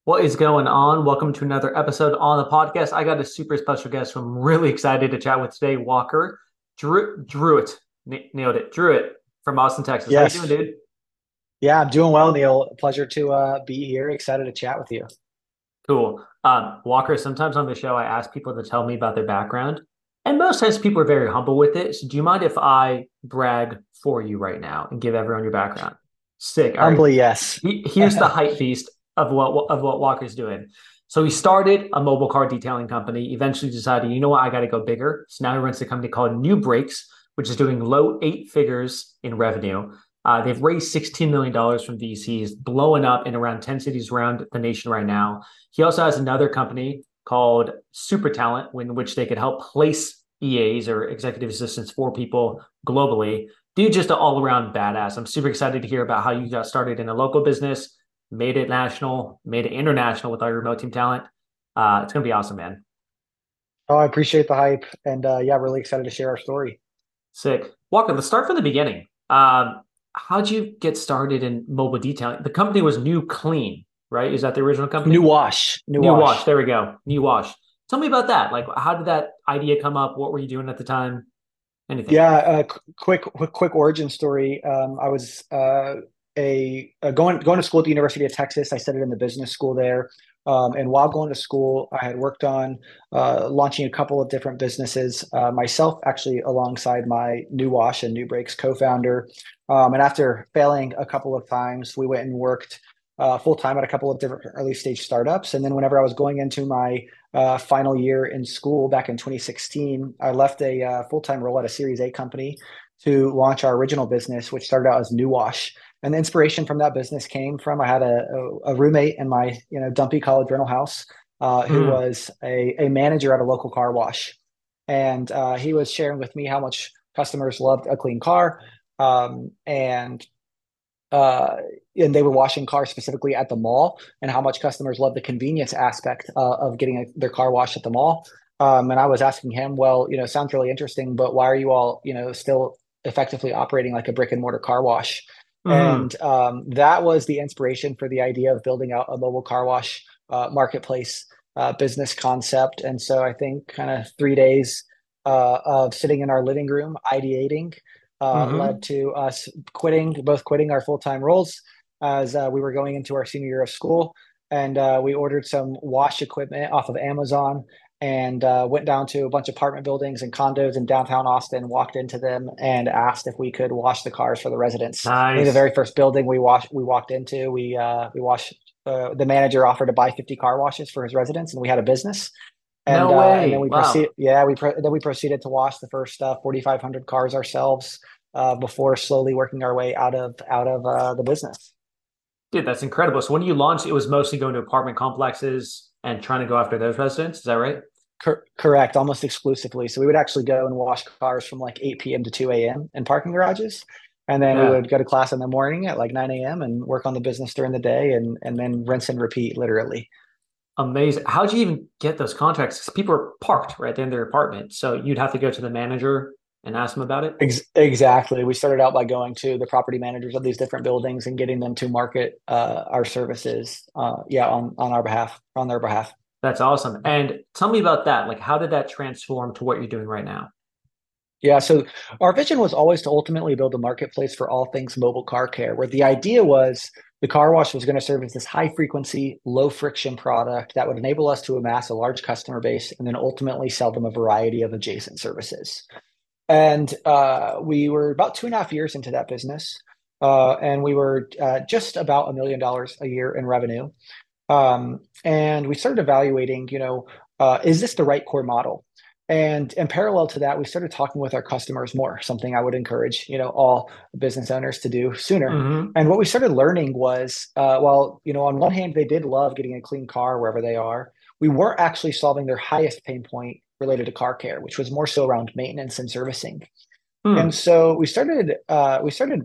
What is going on? Welcome to another episode on the podcast. I got a super special guest who I'm really excited to chat with today, Walker Druitt. Nailed it. Druitt from Austin, Texas. How you doing, Yes. dude? Yeah, I'm doing well, Neil. Pleasure to be here. Excited to chat with you. Cool. Walker, sometimes on the show, I ask people to tell me about their background, and most times people are very humble with it. So do you mind if I brag for you right now and give everyone your background? Sick. All right. Humbly, yes. Here's the hype beast of what Walker's doing. So he started a mobile car detailing company, eventually decided, you know what, I got to go bigger. So now he runs a company called New Brakes, which is doing low eight figures in revenue. They've raised $16 million from VCs, blowing up in around 10 cities around the nation right now. He also has another company called Super Talent, in which they could help place EAs or executive assistants for people globally. Dude, just an all around badass. I'm super excited to hear about how you got started in a local business, made it national, made it international with our remote team talent. It's going to be awesome, man. Oh, I appreciate the hype, and yeah, really excited to share our story. Sick. Walker, let's start from the beginning. How'd you get started in mobile detailing? The company was New Clean, right? Is that the original New company? wash, new New Wash. wash. There we go. New Wash. Tell me about that. Like, how did that idea come up? What were you doing at the time? Anything? Yeah, quick origin story. I was going to school at the University of Texas. I studied in the business school there. And while going to school, I had worked on launching a couple of different businesses myself, actually alongside my New Wash and New Breaks co-founder. And after failing a couple of times, we went and worked full time at a couple of different early stage startups. And then whenever I was going into my final year in school back in 2016, I left a full time role at a Series A company to launch our original business, which started out as New Wash. And the inspiration from that business came from I had a roommate in my dumpy college rental house who Mm, was a manager at a local car wash, and he was sharing with me how much customers loved a clean car, and uh, and they were washing cars specifically at the mall, and how much customers love the convenience aspect of getting their car washed at the mall. And I was asking him, well, sounds really interesting, but why are you all, still effectively operating like a brick and mortar car wash? mm, And that was the inspiration for the idea of building out a mobile car wash marketplace business concept. And so I think kind of 3 days of sitting in our living room ideating led mm-hmm. to us both quitting our full-time roles as we were going into our senior year of school. And we ordered some wash equipment off of Amazon and went down to a bunch of apartment buildings and condos in downtown Austin, walked into them and asked if we could wash the cars for the residents. I think the Nice. very first building we walked into, we washed. The manager offered to buy 50 car washes for his residents, and we had a business. No And then way. we proceed. Wow. Yeah, then we proceeded to wash the first 4,500 cars ourselves before slowly working our way out of the business. Dude, that's incredible. So when you launched, it was mostly going to apartment complexes and trying to go after those residents. Is that right? Correct, almost exclusively. So we would actually go and wash cars from like 8 p.m. to 2 a.m. in parking garages. And then we Yeah. would go to class in the morning at like 9 a.m. and work on the business during the day and then rinse and repeat, literally. Amazing. How'd you even get those contracts? 'Cause people are parked right there in their apartment. So you'd have to go to the manager and ask them about it. Exactly. We started out by going to the property managers of these different buildings and getting them to market our services, yeah, on our behalf, on their behalf. That's awesome. And tell me about that. Like, how did that transform to what you're doing right now? Yeah, so our vision was always to ultimately build a marketplace for all things mobile car care, where the idea was the car wash was going to serve as this high frequency, low friction product that would enable us to amass a large customer base and then ultimately sell them a variety of adjacent services. And we were about 2.5 years into that business, and we were just about $1 million a year in revenue. And we started evaluating, is this the right core model? And in parallel to that, we started talking with our customers more, something I would encourage, all business owners to do sooner. Hmm. And what we started learning was, while, on one hand, they did love getting a clean car wherever they are, we weren't actually solving their highest pain point related to car care, which was more so around maintenance and servicing. And Hmm. so we started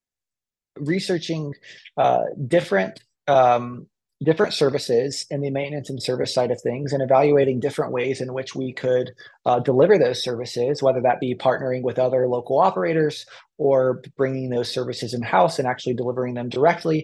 researching different different services in the maintenance and service side of things and evaluating different ways in which we could deliver those services, whether that be partnering with other local operators or bringing those services in house and actually delivering them directly.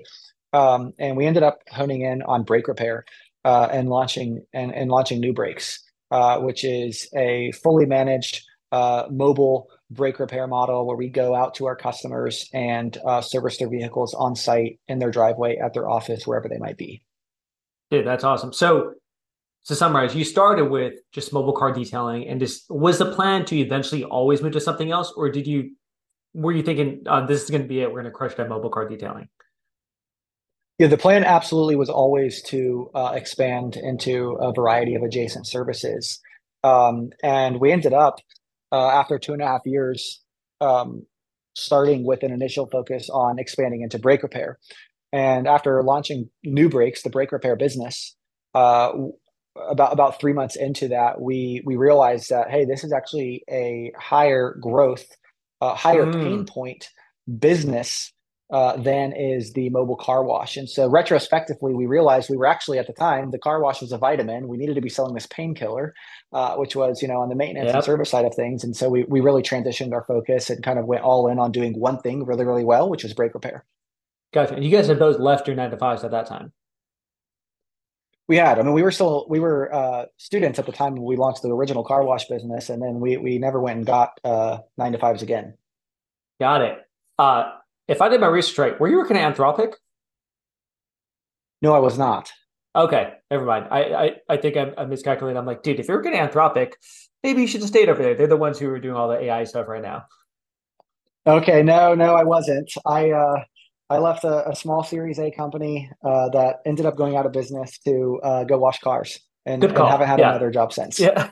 And we ended up honing in on brake repair and launching New Brakes, which is a fully managed mobile brake repair model where we go out to our customers and service their vehicles on site in their driveway, at their office, wherever they might be. Dude, that's awesome. So to summarize, you started with just mobile car detailing, and just was the plan to eventually always move to something else, or were you thinking this is going to be it? We're going to crush that mobile car detailing. Yeah, the plan absolutely was always to expand into a variety of adjacent services. And we ended up, after 2.5 years, um, starting with an initial focus on expanding into brake repair. And after launching New Brakes, the brake repair business, uh, about 3 months into that, we realized that, hey, this is actually a higher growth, higher pain Mm, point business than is the mobile car wash. And so retrospectively, we realized we were actually, at the time, the car wash was a vitamin. We needed to be selling this painkiller, which was, on the maintenance and yep. service side of things. And so we really transitioned our focus and kind of went all in on doing one thing really, really well, which was brake repair. Gotcha. And you guys had both left your 9 to 5s at that time. I mean, we were students at the time when we launched the original car wash business, and then we never went and got 9 to 5s again. Got it. Uh, if I did my research right, were you working at Anthropic? No, I was not. Okay, never mind. I think I miscalculated. I'm like, dude, if you're working at Anthropic, maybe you should have stayed over there. They're the ones who are doing all the AI stuff right now. Okay, no, I wasn't. I left a small Series A company that ended up going out of business to go wash cars, Good and haven't call. had Yeah. another job since. Yeah.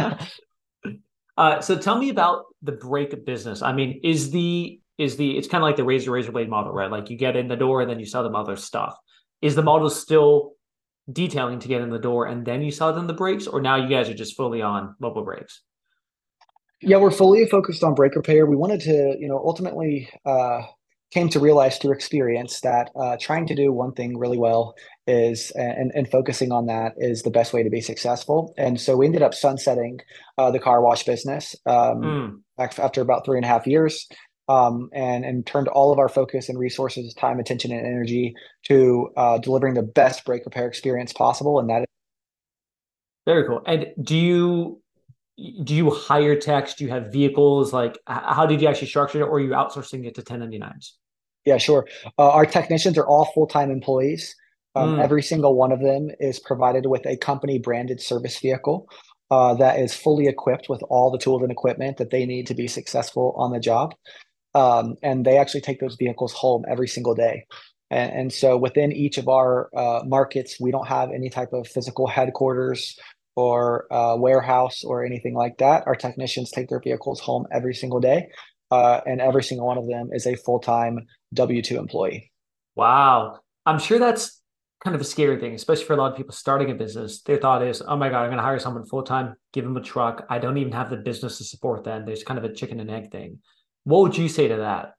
So tell me about the brake business. I mean, is the it's kind of like the razor blade model, right? Like you get in the door and then you sell them other stuff. Is the model still detailing to get in the door and then you sell them the brakes, or now you guys are just fully on mobile brakes? Yeah, we're fully focused on brake repair. We wanted to, ultimately came to realize through experience that trying to do one thing really well and focusing on that is the best way to be successful. And so we ended up sunsetting the car wash business Mm, after about 3.5 years, and turned all of our focus and resources, time, attention, and energy to delivering the best brake repair experience possible. And that very cool. And do you hire techs? Do you have vehicles? Like, how did you actually structure it, or are you outsourcing it to 1099s? Yeah, sure. Our technicians are all full-time employees. Mm, Every single one of them is provided with a company branded service vehicle that is fully equipped with all the tools and equipment that they need to be successful on the job. And they actually take those vehicles home every single day. And so within each of our markets, we don't have any type of physical headquarters or warehouse or anything like that. Our technicians take their vehicles home every single day, and every single one of them is a full-time W-2 employee. wow. I'm sure that's kind of a scary thing, especially for a lot of people starting a business. Their thought is, oh my God, I'm going to hire someone full time, give them a truck. I don't even have the business to support them. There's kind of a chicken and egg thing. What would you say to that?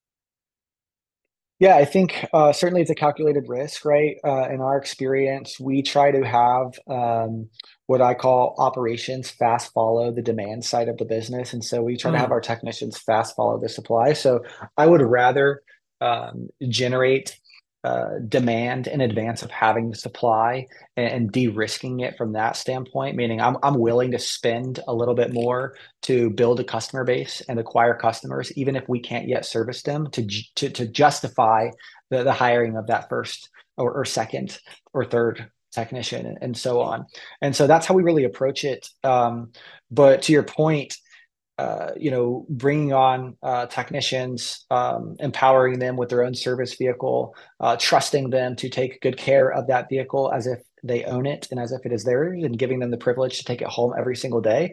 Yeah, I think certainly it's a calculated risk, right? In our experience, we try to have what I call operations fast follow the demand side of the business. And so we try to have our Mm, technicians fast follow the supply. So I would rather generate demand in advance of having the supply and de-risking it from that standpoint, meaning I'm willing to spend a little bit more to build a customer base and acquire customers, even if we can't yet service them, to justify the hiring of that first or second or third technician and so on. And so that's how we really approach it. But to your point, bringing on technicians, empowering them with their own service vehicle, trusting them to take good care of that vehicle as if they own it and as if it is theirs, and giving them the privilege to take it home every single day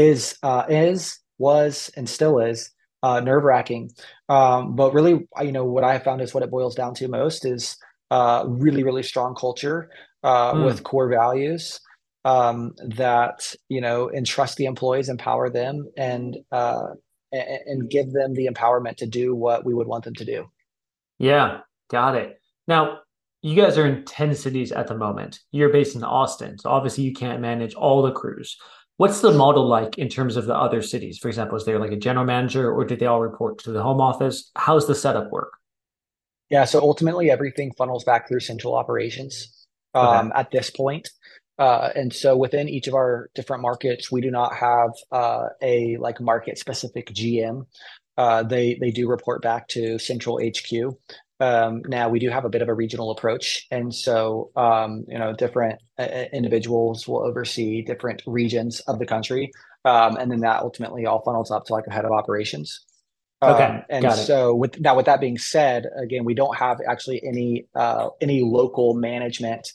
was, and still is nerve-wracking. But really, what I have found is what it boils down to most is really, really strong culture with mm. core values that entrust the employees, empower them, and give them the empowerment to do what we would want them to do. Yeah, got it. Now, you guys are in 10 cities at the moment. You're based in Austin, so obviously you can't manage all the crews. What's the model like in terms of the other cities? For example, is there like a general manager or did they all report to the home office? How's the setup work? Yeah, so ultimately everything funnels back through central operations Okay. at this point. And so within each of our different markets, we do not have a like market specific GM. They do report back to central HQ. Now we do have a bit of a regional approach, and so different individuals will oversee different regions of the country, and then that ultimately all funnels up to like a head of operations. Okay. And Got it. so with that being said, again, we don't have actually any local management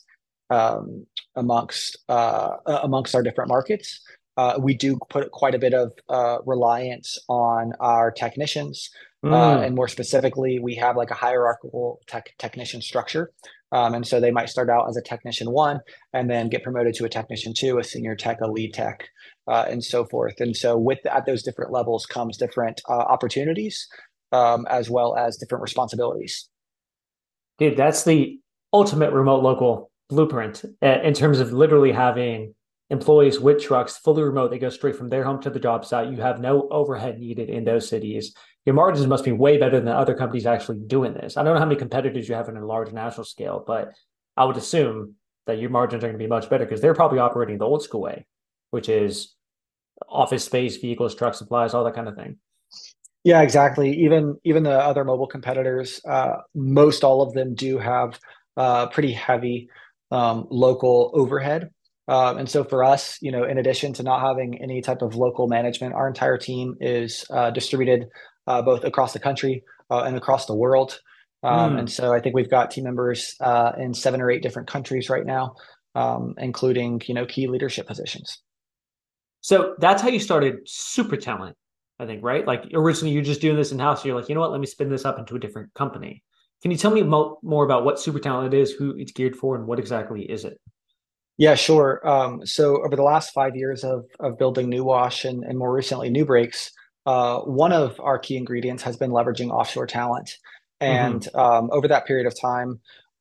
amongst our different markets. We do put quite a bit of reliance on our technicians. And Mm. more specifically, we have like a hierarchical technician structure. And so they might start out as a technician one and then get promoted to a technician two, a senior tech, a lead tech, and so forth. And so with at those different levels comes different opportunities, as well as different responsibilities. Dude, that's the ultimate remote local blueprint in terms of literally having employees with trucks fully remote. They go straight from their home to the job site. You have no overhead needed in those cities. Your margins must be way better than other companies actually doing this. I don't know how many competitors you have in a large national scale, but I would assume that your margins are going to be much better because they're probably operating the old school way, which is office space, vehicles, truck supplies, all that kind of thing. Yeah, exactly. Even the other mobile competitors, most all of them do have pretty heavy local overhead. And so for us, in addition to not having any type of local management, our entire team is distributed both across the country and across the world. And Hmm. so I think we've got team members in 7 or 8 different countries right now, including key leadership positions. So that's how you started Super Talent, I think, right? Like originally you're just doing this in house. You're like, you know what? Let me spin this up into a different company. Can you tell me more about what Super Talent is, who it's geared for, and what exactly is it? Yeah, sure. So over the last 5 years of building New Wash and more recently New Breaks, one of our key ingredients has been leveraging offshore talent. Hmm. And over that period of time,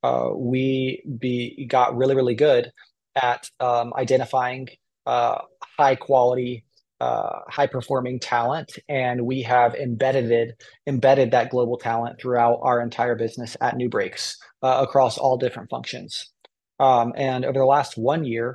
we got really, really good at identifying uh, high quality, high performing talent, and we have embedded that global talent throughout our entire business at New Breaks across all different functions. And over the last 1 year,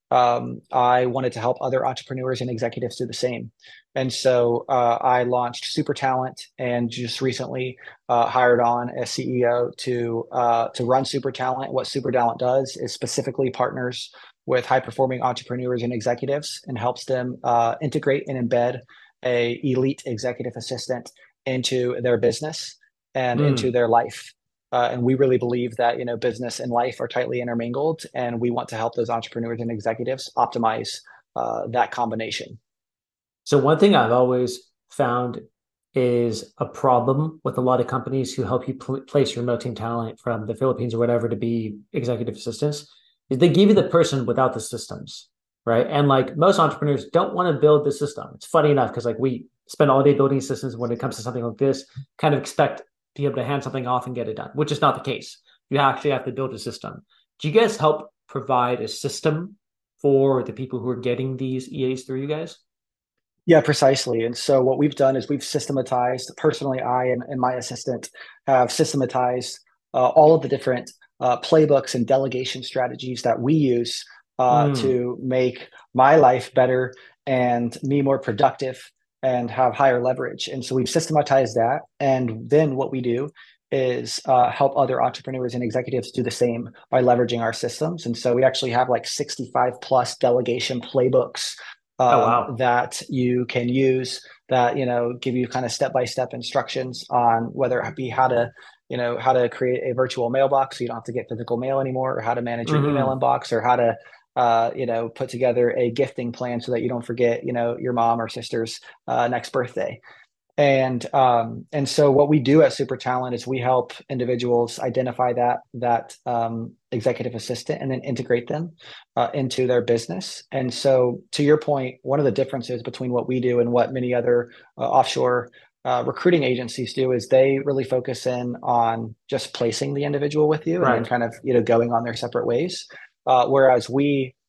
I wanted to help other entrepreneurs and executives do the same. And so I launched Super Talent and just recently hired on a CEO to run Super Talent. What Super Talent does is specifically partners with high performing entrepreneurs and executives and helps them integrate and embed a elite executive assistant into their business and into Mm. their life. And we really believe that business and life are tightly intermingled, and we want to help those entrepreneurs and executives optimize that combination. So one thing I've always found is a problem with a lot of companies who help you place your remote team talent from the Philippines or whatever to be executive assistants is they give you the person without the systems, right? And like most entrepreneurs don't want to build the system. It's funny enough because like we spend all day building systems when it comes to something like this, kind of expect to be able to hand something off and get it done, which is not the case. You actually have to build a system. Do you guys help provide a system for the people who are getting these EAs through you guys? Yeah, precisely. And so what we've done is we've systematized, personally, I and my assistant have systematized all of the different playbooks and delegation strategies that we use Mm. to make my life better and me more productive and have higher leverage. And so we've systematized that. And then what we do is help other entrepreneurs and executives do the same by leveraging our systems. And so we actually have like 65 plus delegation playbooks Oh wow. that you can use that give you kind of step by step instructions on whether it be how to create a virtual mailbox so you don't have to get physical mail anymore, or how to manage your email Hmm. inbox, or how to put together a gifting plan so that you don't forget your mom or sister's next birthday. And so what we do at Super Talent is we help individuals identify that executive assistant and then integrate them into their business. And so to your point, one of the differences between what we do and what many other offshore recruiting agencies do is they really focus in on just placing the individual with you and then Right. kind of going on their separate ways. Whereas we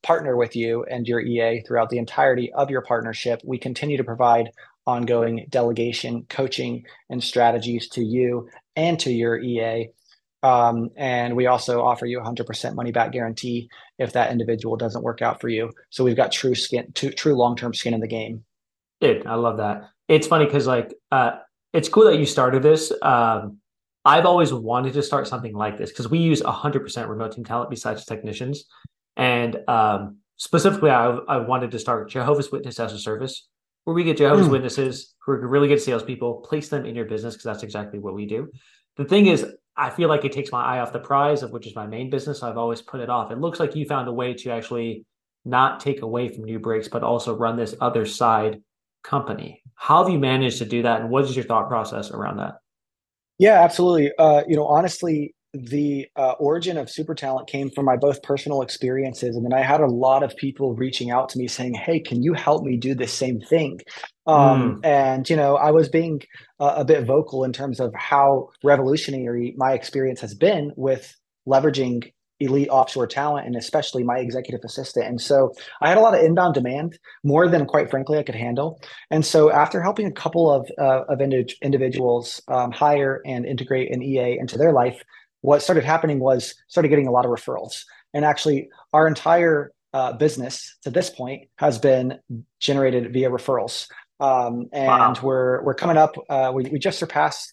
partner with you and your EA throughout the entirety of your partnership. We continue to provide ongoing delegation, coaching, and strategies to you and to your EA. And we also offer you 100% money back guarantee if that individual doesn't work out for you. So we've got true long-term skin in the game. Dude, I love that. It's funny because it's cool that you started this. I've always wanted to start something like this because we use 100% remote team talent besides technicians. And specifically, I wanted to start Jehovah's Witness as a service where we get Jehovah's Mm. Witnesses who are really good salespeople, place them in your business because that's exactly what we do. The thing is, I feel like it takes my eye off the prize of which is my main business. So I've always put it off. It looks like you found a way to actually not take away from New Breaks, but also run this other side company. How have you managed to do that, and what is your thought process around that? Yeah, absolutely. Honestly, the origin of Super Talent came from my both personal experiences, and then I had a lot of people reaching out to me saying, "Hey, can you help me do the same thing?" Mm, And I was being a bit vocal in terms of how revolutionary my experience has been with leveraging elite offshore talent, and especially my executive assistant. And so I had a lot of inbound demand, more than quite frankly I could handle. And so after helping a couple of individuals hire and integrate an EA into their life, what started happening was started getting a lot of referrals. And actually, our entire business to this point has been generated via referrals. And wow. we're coming up. We just surpassed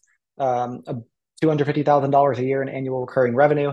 $250,000 a year in annual recurring revenue.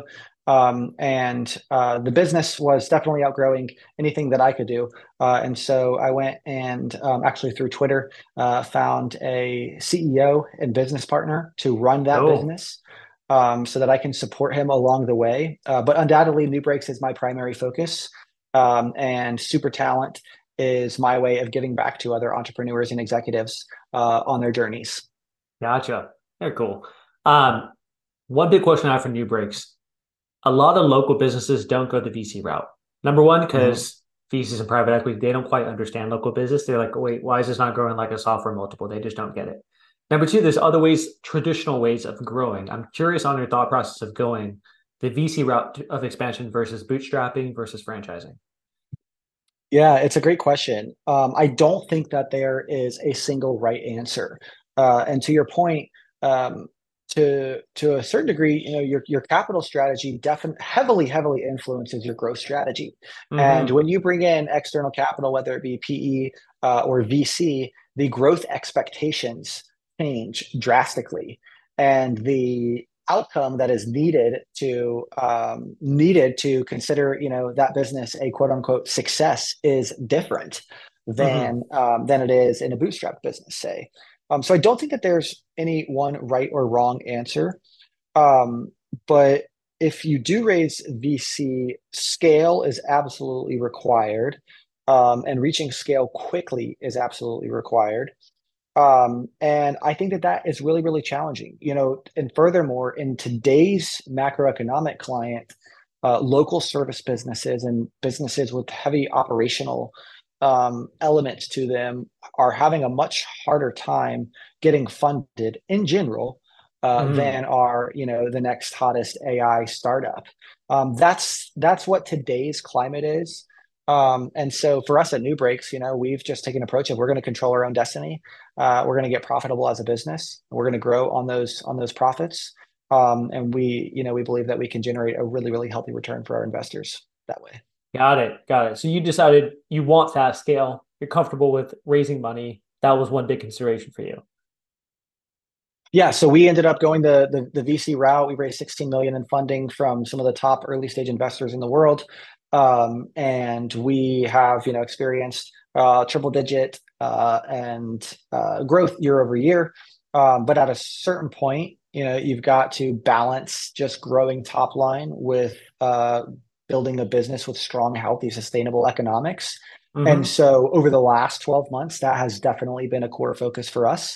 And the business was definitely outgrowing anything that I could do. And so I went and actually through Twitter found a CEO and business partner to run that Oh, business so that I can support him along the way. But undoubtedly, New Breaks is my primary focus. And Super Talent is my way of giving back to other entrepreneurs and executives on their journeys. gotcha. Very cool. Um, One big question I have for New Breaks. A lot of local businesses don't go the VC route. Number one, Mhm. because VCs and private equity, they don't quite understand local business. They're like, wait, why is this not growing like a software multiple? They just don't get it. Number two, there's other ways, traditional ways of growing. I'm curious on your thought process of going the VC route of expansion versus bootstrapping versus franchising. Yeah, it's a great question. I don't think that there is a single right answer. And to your point, um, to a certain degree, your capital strategy definitely heavily influences your growth strategy. And Mm-hmm. when you bring in external capital, whether it be PE or VC, the growth expectations change drastically, and the outcome that is needed to consider that business a quote unquote success is different Mm-hmm. than it is in a bootstrap business, say. So I don't think that there's any one right or wrong answer. um, but if you do raise VC, scale is absolutely required, and reaching scale quickly is absolutely required. And I think that that is really challenging, and furthermore, in today's macroeconomic climate, local service businesses and businesses with heavy operational elements to them are having a much harder time getting funded in general Mm-hmm. than are, the next hottest AI startup. That's what today's climate is. And so for us at New Breaks, we've just taken an approach of we're going to control our own destiny. We're going to get profitable as a business. We're going to grow on those profits. And we believe that we can generate a really healthy return for our investors that way. Got it. Got it. So you decided you want fast scale. You're comfortable with raising money. That was one big consideration for you. Yeah, so we ended up going the VC route. We raised 16 million in funding from some of the top early stage investors in the world, and we have experienced triple digit and growth year over year. But at a certain point, you've got to balance just growing top line with building a business with strong, healthy, sustainable economics. And Mm-hmm. so over the last 12 months, that has definitely been a core focus for us,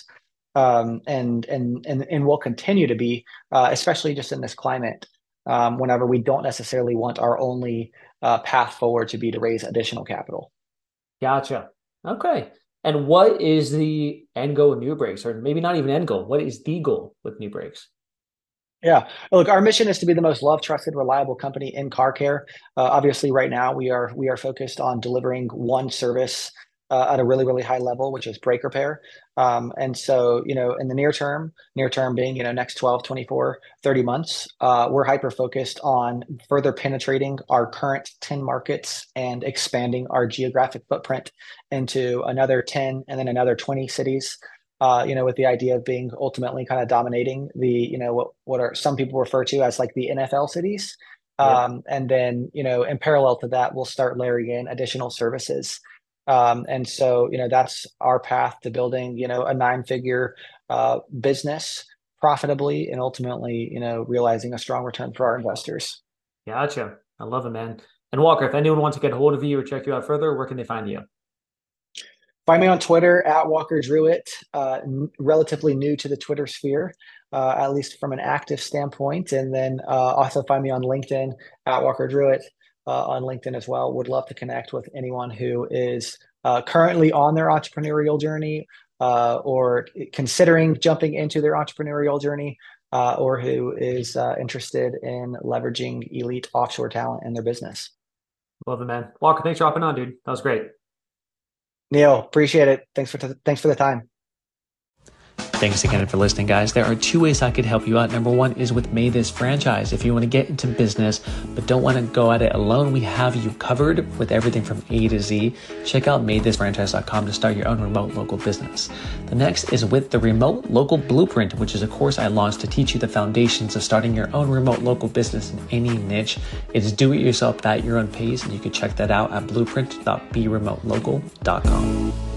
and will continue to be, especially just in this climate, whenever we don't necessarily want our only path forward to be to raise additional capital. Gotcha. Okay. And what is the end goal of New Breaks, or maybe not even end goal? What is the goal with New Breaks? Yeah. Look, our mission is to be the most loved, trusted, reliable company in car care. Obviously, right now we are focused on delivering one service at a really, really high level, which is brake repair. And so, in the near term being, next 12, 24, 30 months, we're hyper focused on further penetrating our current 10 markets and expanding our geographic footprint into another 10 and then another 20 cities, with the idea of being ultimately kind of dominating the, what are some people refer to as like the NFL cities. Yep. And then, in parallel to that, we'll start layering in additional services. And so, that's our path to building, a nine-figure business profitably and ultimately, realizing a strong return for our investors. Gotcha. I love it, man. And Walker, if anyone wants to get a hold of you or check you out further, where can they find you? Find me on Twitter at Walker Druitt. Relatively new to the Twitter sphere, at least from an active standpoint. And then also find me on LinkedIn at Walker Druitt on LinkedIn as well. Would love to connect with anyone who is currently on their entrepreneurial journey or considering jumping into their entrepreneurial journey, or who is interested in leveraging elite offshore talent in their business. Love it, man. Walker, thanks for hopping on, dude. That was great. Neil, appreciate it. Thanks for the time. Thanks again for listening, guys. There are two ways I could help you out. Number one is with Made This Franchise. If you want to get into business but don't want to go at it alone, we have you covered with everything from A to Z. Check out madethisfranchise.com to start your own remote local business. The next is with the Remote Local Blueprint, which is a course I launched to teach you the foundations of starting your own remote local business in any niche. It's do it yourself at your own pace, and you can check that out at blueprint.beremotelocal.com.